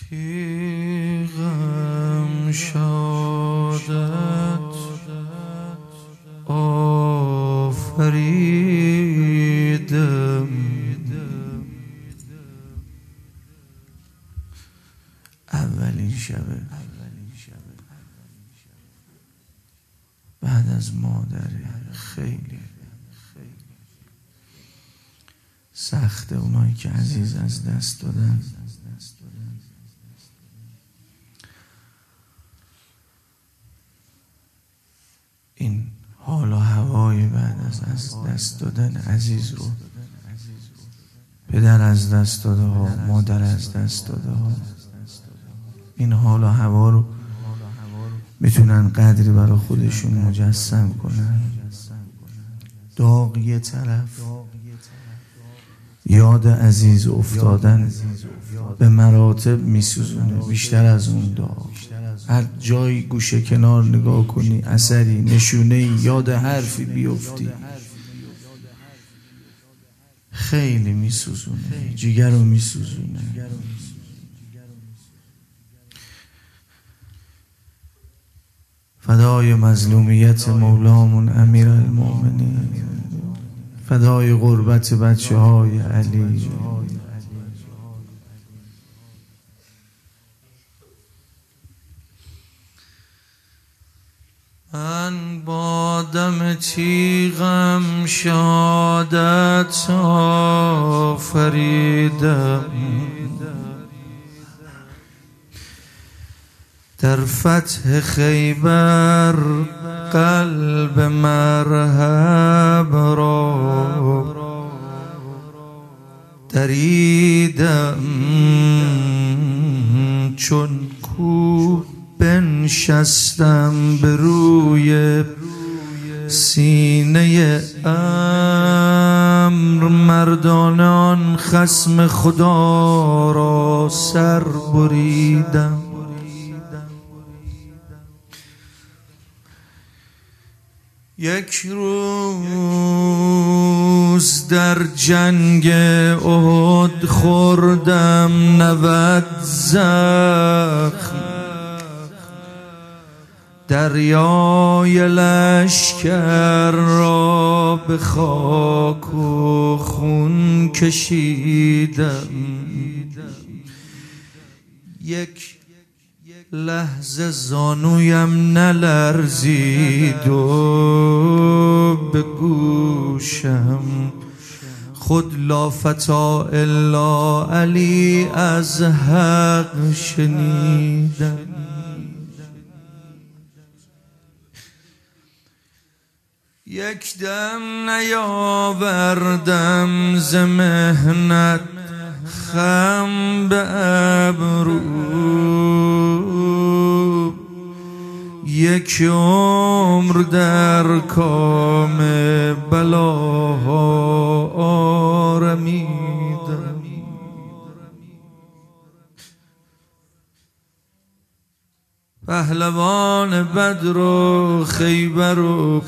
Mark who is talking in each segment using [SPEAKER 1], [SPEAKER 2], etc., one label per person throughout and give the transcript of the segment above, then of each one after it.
[SPEAKER 1] تیغم شادت آفریدم، اولین شبه بعد از مادری خیلی سخته. اونایی که عزیز از دست دادن این حال و هوای بعد از دست دادن عزیز رو، پدر از دست داده ها، مادر از دست داده ها، این حال و هوا رو میتونن قدری برای خودشون مجسم کنن. داغ یه طرف، یاد عزیز افتادن به مراتب میسوزونه بیشتر از اون داغ. هر جایی گوشه کنار نگاه کنی، اثری، نشونه، یاد حرفی بیفتی، خیلی میسوزونه، جگر رو میسوزونه. فدای مظلومیت مولامون امیر المومنین، فدای غربت بچه های علی. من با دم تیغم شادت آفریدم، در فتح خیبر قلب مرحب را دریدم، چون کو بنشستم به روی سینه امر، مردانان خصم خدا را سر بریدم. یک روز در جنگ احد خوردم 90 زخم، دریای لشکر را به خاک و خون کشیدم. یک لحظه زانویم نلرزید و به گوشم خود لا فتا الا علی از حق شنیدم. یک دم نیاوردم ز محنت خم به ابرو، یک عمر در کام بلاها آرمیدم. پهلوان بدر و خیبر و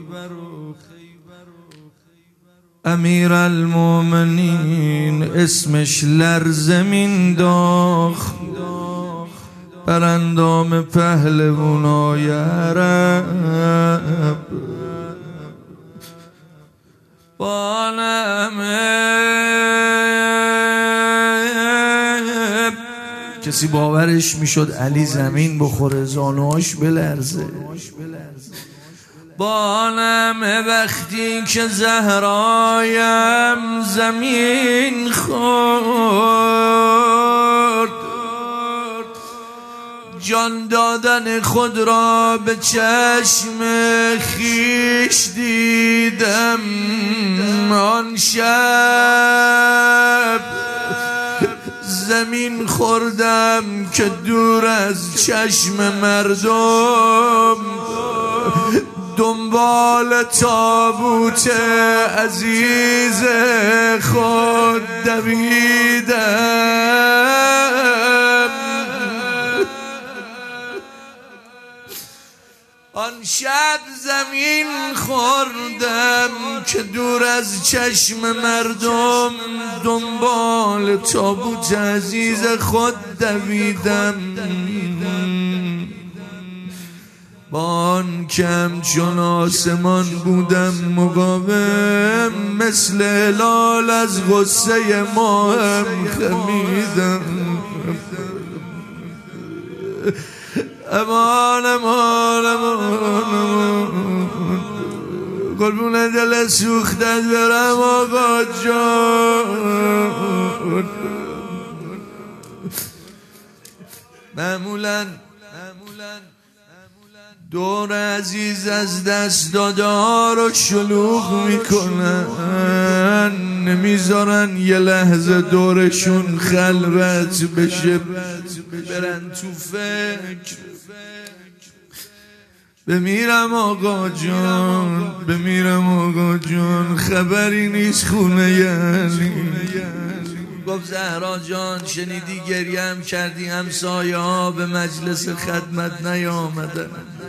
[SPEAKER 1] امیر المومنین اسمش لرزه مینداخت بر اندام پهلوانای عرب. کسی باورش میشد علی زمین بخوره زانوهاش بلرزه. بانم وقتی که زهرایم زمین خورد، جان دادن خود را به چشم خویش دیدم. آن شب زمین خوردم که دور از چشم مردم دنبال تابوت عزیز خود دویدم. آن شب زمین خوردم که دور از چشم مردم دنبال تابوت عزیز خود دویدم، بان کم چون آسمان بودم مقاوم، مثل هلال از غصه ماهم خمیدم. امان امان امان قربون دل سوختت برم آقا جان. معمولاً دور عزیز از دست داده ها رو شلوغ میکنن، نمیذارن یه لحظه دورشون خلوت بشه، برن تو فکر. بمیرم آقا جان، بمیرم آقا جان، خبری نیست خونه یعنی. گفت زهرا جان شنیدی گریم کردی، همسایه ها به مجلس خدمت نیامدن.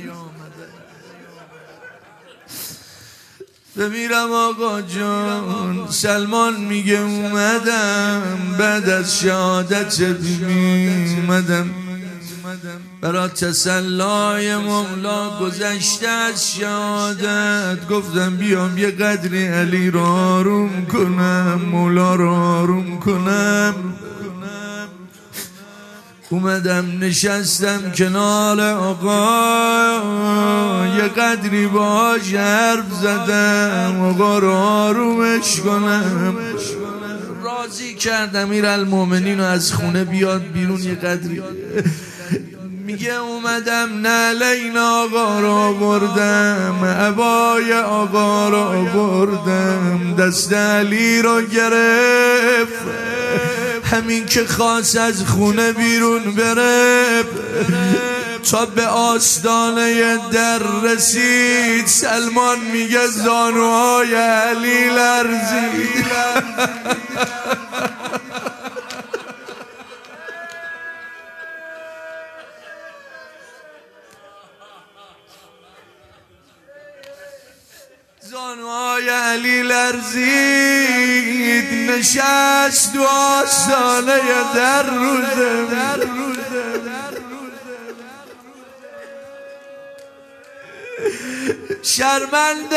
[SPEAKER 1] بمیرم آقا جان، سلمان میگه اومدم بعد از شهادت اومدم برا تسلای مولا، گذشته از شهادت گفتم بیام یه قدری علی رو آروم کنم، مولا رو آروم کنم. اومدم نشستم کنار آقا، یه قدری باهاش حرف زدم، آقا رو آرومش کنم. راضی کردم امیرالمومنین از خونه بیاد بیرون یه قدری. میگه اومدم نعلین آقا رو آوردم، عبای آقا رو آوردم، دست علی رو گرفت، همین که خواست از خونه بیرون بره تا به آستانه در رسید، سلمان میگه زانوهای علی لرزید. زانوهای علی لرزید، نشست و آستانه در روزه. شرمندم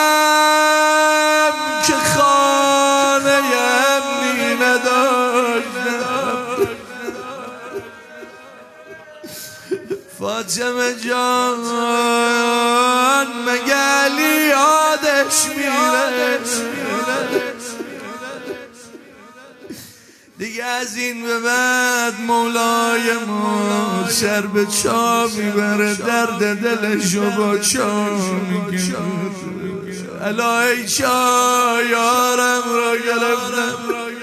[SPEAKER 1] که خانه امنی نداشتم، فاطمه جان مگه علی یادش میره؟ دیگه از این به بعد مولای ما سر به چا میبره، درد دلشو با چا میگه. الهی چا یارم را گرفتم،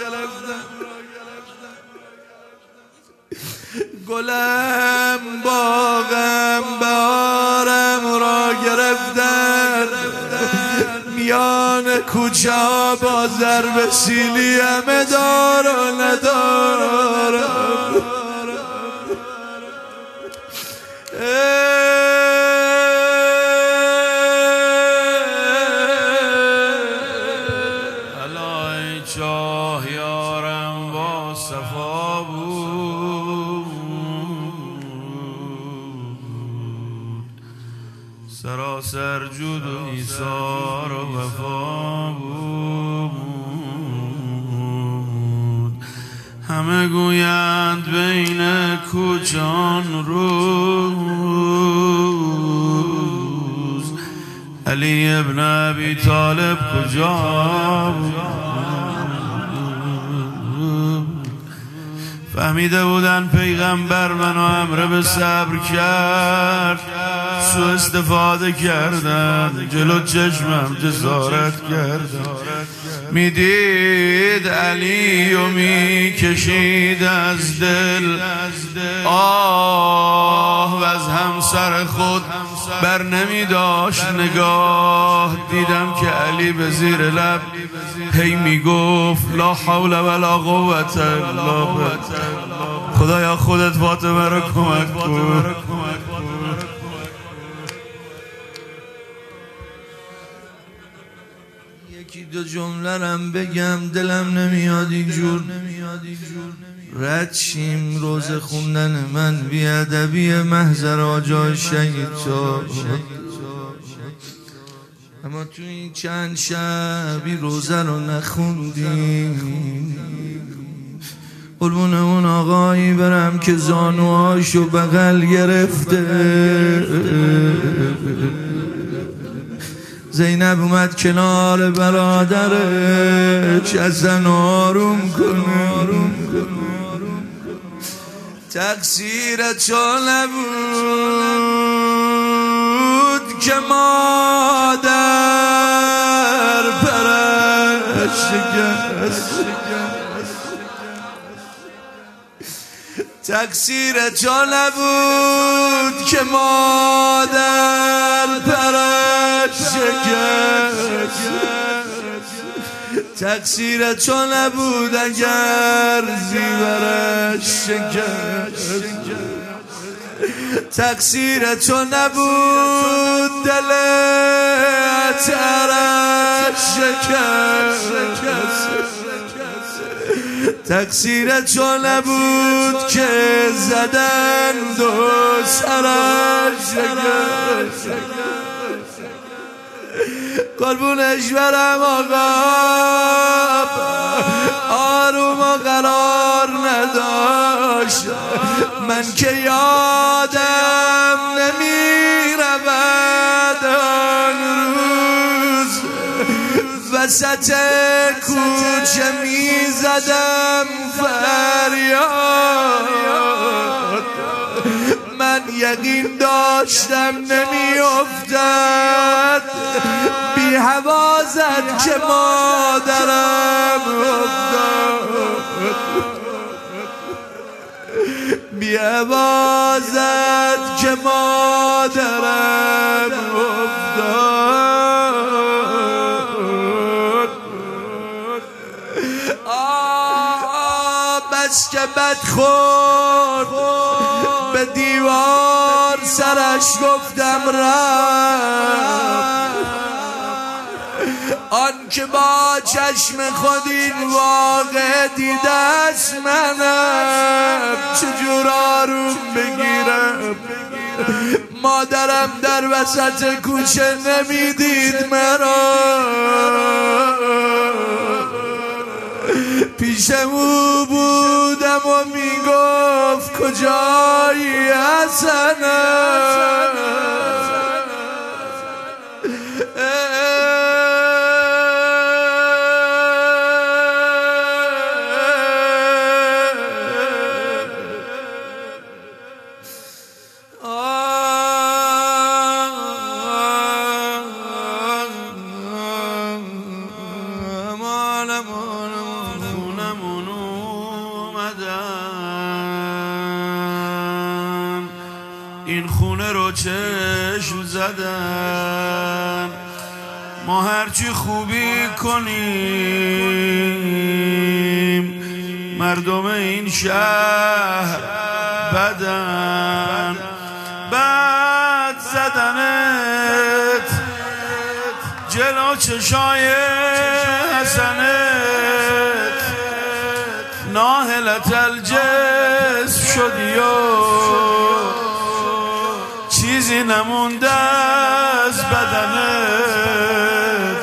[SPEAKER 1] گلم باغم بهارم را گرفتن، میان کوچه ها با ضرب سیلی همه دار و ندارم.
[SPEAKER 2] الهی چاه یارم با صفا بود، سراسر جود و ایثار و وفا بود. همه گویند بین کوچان روز، علی ابن ابی طالب کجا بود؟ فهمیده بودن پیغمبر منو امر به صبر کرد، سو استفاده کردن، جلو چشمم جسارت کردن. میدید علی و میکشید از دل آه، و از همسر خود بر نمیداشت نگاه. دیدم که علی به زیر لب هی میگفت لا حول ولا قوت الا بالله، خدایا خودت فاطمه رو کمک کن.
[SPEAKER 1] یکی دو جمله رم بگم، دلم نمیاد اینجور رد شیم روز خوندن من بیادبی محضر آجای شهید شد. اما تو این چند شبی روزه رو نخوندیم. قربون اون آقایی برم که زانوهاشو بغل گرفته. زینب اومد کنار برادرش ازن آروم کنه. تقصیر تو نبود که مادر پرش شکست. تقصیر تو نبود که مادر پرش شکست. تقصیر تو نبود اگر زیورش شکست. تقصیر تو نبود دل ترش شکست. تقصیر تو نبود که زدند و سرش شکست. قربونش برم آقا آروم و قرار نداشت. من که یادم نمی رود آن روز وسط کوچه می زدم فریاد. من یقین داشتم نمی افتد بی هوا زد که مادرم افتاد. بی هوا زد که مادرم افتاد. بس که بد خورد به دیوار سرش گفتم رفت. آن که با چشم خود این واقع دیده است منم چجور آروم بگیرم. مادرم در وسط کوچه نمیدید مرا. پیش او بودم و میگفت کجایی حسنم.
[SPEAKER 2] این خونه رو چشم زدن ما هرچی خوبی کنیم مردم این شهر بدن. بد زدنت جلو چشای حسنت ناهلت الجسم شدی و چیزی نمونده از بدنت.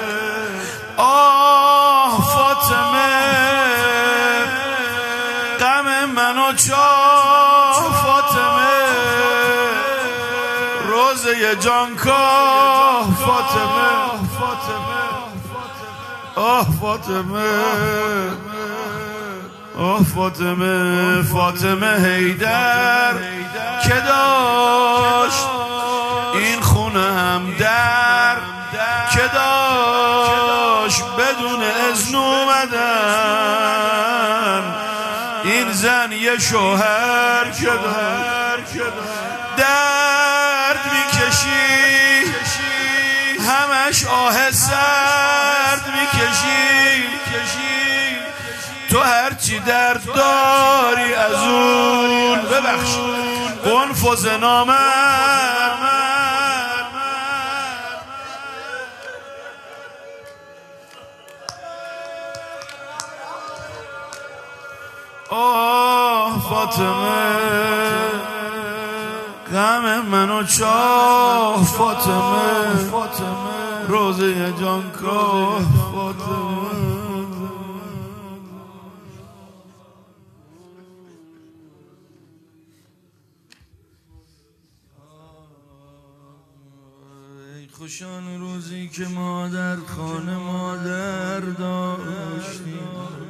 [SPEAKER 2] آه فاطمه غم منو چاه فاطمه روزه جانکاه فاطمه. آه فاطمه آه فاطمه فاطمه حیدر که داشت این خونه هم در که داشت بدون اذن اومدن این زن یه شوهر که درد میکشی همش آه سرد میکشی. تو هرچی درد داری از اون ببخش قنفذ نامرد. فاطمه غم منو چاه فاطمه روزه جانکاه فاطمه خوشان روزی که ما در خانه مادر داشتیم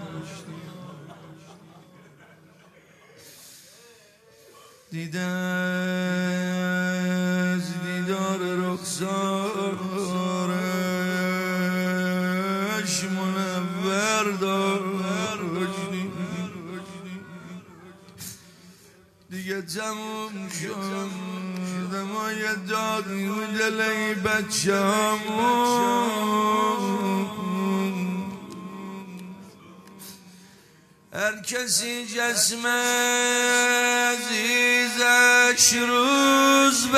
[SPEAKER 2] دیده از دیدار رخسارش منور داشتیم دیگه تموم شد ما یه داغی و دلی بچه همون هر کسی جسم عزیزش روز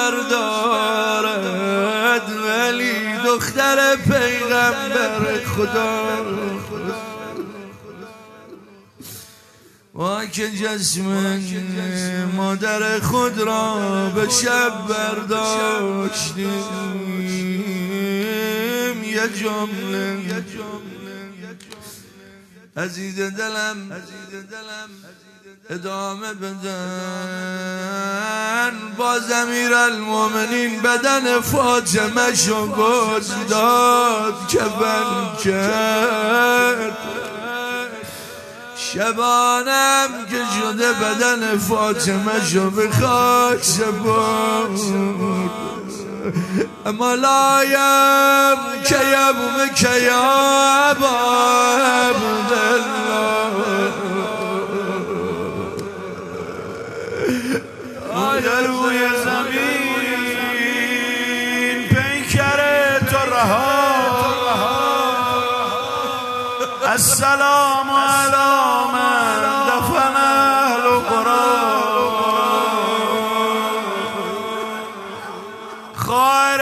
[SPEAKER 2] بردارد ولی دختر پیغمبر خدا ما که جسم مادر خود را به شب برداشتیم یه جمله عزیز دلم ادامه بدن باز امیرالمومنین بدن فاطمه شو گذداد کفن کرد شبانم که شده بدن فاطمه شو به خاک سپرد اما لایم که یبوم که یا ابا عبدالله آیا روی زمین پیکر تو رها السلام علی من دفن اهل خواهر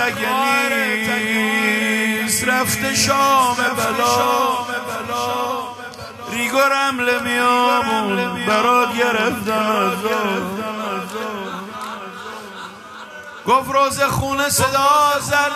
[SPEAKER 2] تگنیست رفته شام بلا ریگ و رمل میامون برات گرفتن گفت روز خونه صدا زد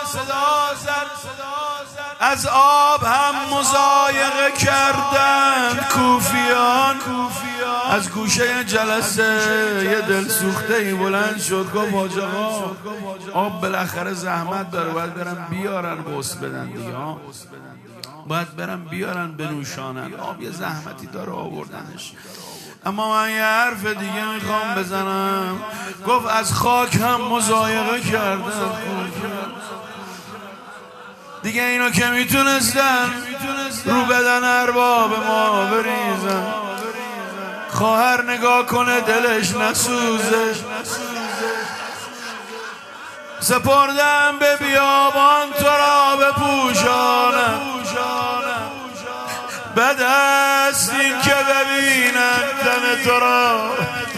[SPEAKER 2] از آب هم مضایقه کردند کوفیان از گوشه جلسه یه دل سوخته بلند شد گفت حاج آقا آب بالاخره زحمت داره باید برن بیارن غسل بدن دیگه باید برن بیارن بنوشانن آب یه زحمتی داره آوردنش اما من یه حرف دیگه میخوام بزنم گفت از خاک هم مضایقه کردن دیگه اینو که میتونستن رو بدن ارباب ما بریزن خواهر نگاه کنه دلش نسوزه سپردم به بیابان تو را بپوشانم بد است این که ببینم تن تو را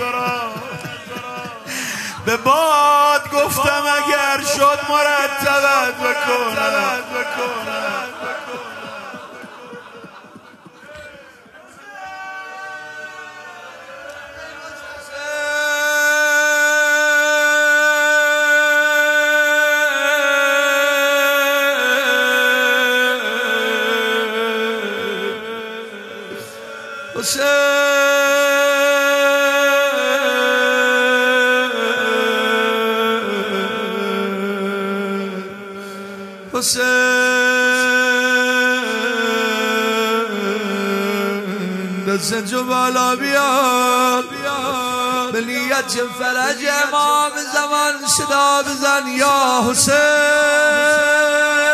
[SPEAKER 2] به باد گفتم اگر شد مرتبت بکنم دست جو بالا بیاد به نیت فرج امام زمان صدا بزن یا حسین